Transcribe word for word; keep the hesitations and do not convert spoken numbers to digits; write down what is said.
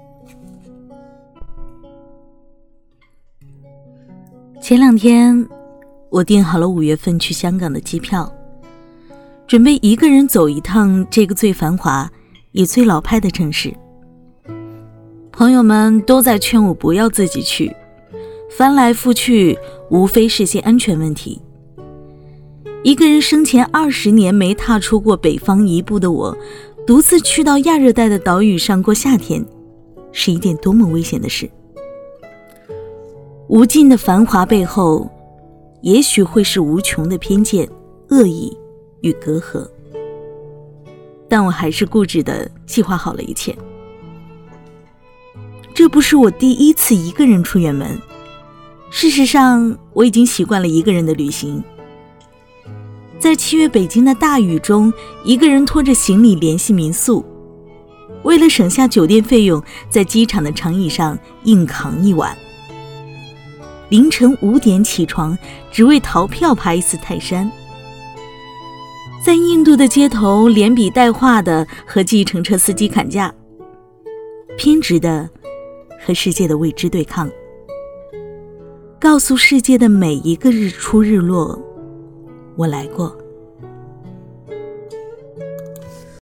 前两天我订好了五月份去香港的机票，准备一个人走一趟这个最繁华也最老派的城市。朋友们都在劝我不要自己去，翻来覆去无非是些安全问题。一个人生前二十年没踏出过北方一步的我，独自去到亚热带的岛屿上过夏天，是一件多么危险的事。无尽的繁华背后，也许会是无穷的偏见、恶意与隔阂。但我还是固执地计划好了一切。这不是我第一次一个人出远门，事实上我已经习惯了一个人的旅行。在七月北京的大雨中，一个人拖着行李联系民宿，为了省下酒店费用，在机场的长椅上硬扛一晚。凌晨五点起床，只为逃票爬一次泰山。在印度的街头连笔带画的和计程车司机砍价，偏执的和世界的未知对抗，告诉世界的每一个日出日落，我来过。